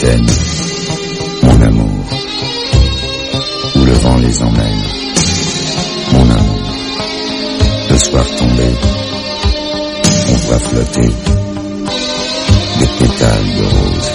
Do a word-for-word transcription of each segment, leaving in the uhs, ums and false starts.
capitaine, mon amour, où le vent les emmène, mon amour. Le soir tombé, on voit flotter des pétales de rose.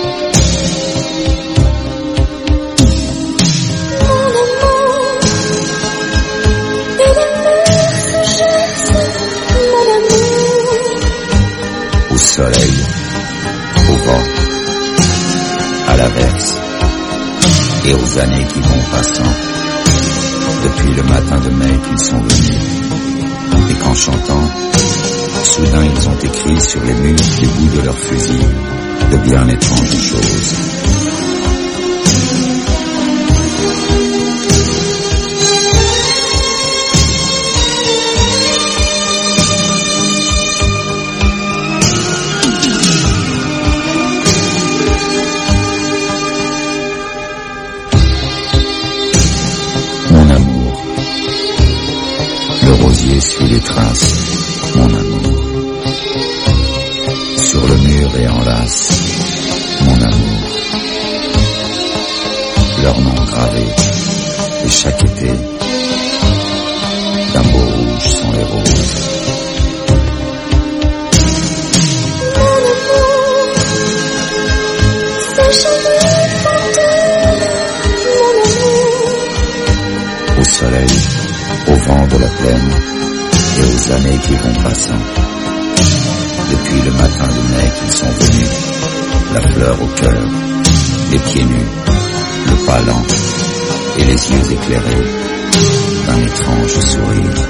Au soleil, au vent, à l'averse, et aux années qui vont passant, depuis le matin de mai qu'ils sont venus, et qu'en chantant, soudain ils ont écrit sur les murs du bout de leurs fusils de bien étranges choses. Suit les traces, mon amour. Sur le mur et en lace, mon amour. Leur nom gravé, et chaque été, d'un beau rouge sont les roses. Mon amour, ces cheveux fantômes, mon amour. Au soleil, au vent de la plaine, et aux années qui vont passant, depuis le matin de mai qu'ils sont venus, la fleur au cœur, les pieds nus, le pas lent, et les yeux éclairés d'un étrange sourire.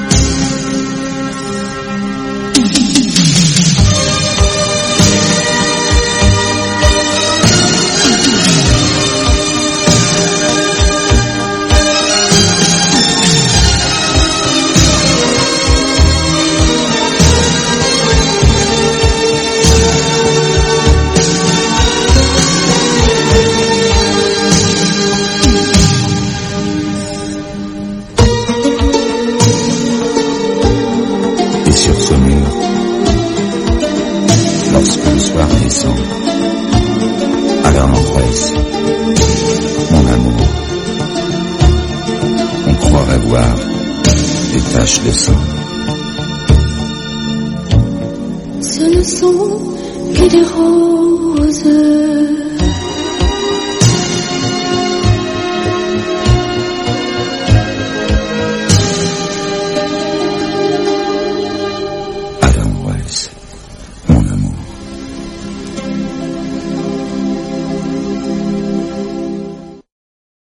Lorsque le soir descend, à la rentresse, mon amour, on croirait voir des taches de sang. Ce ne sont que des roses.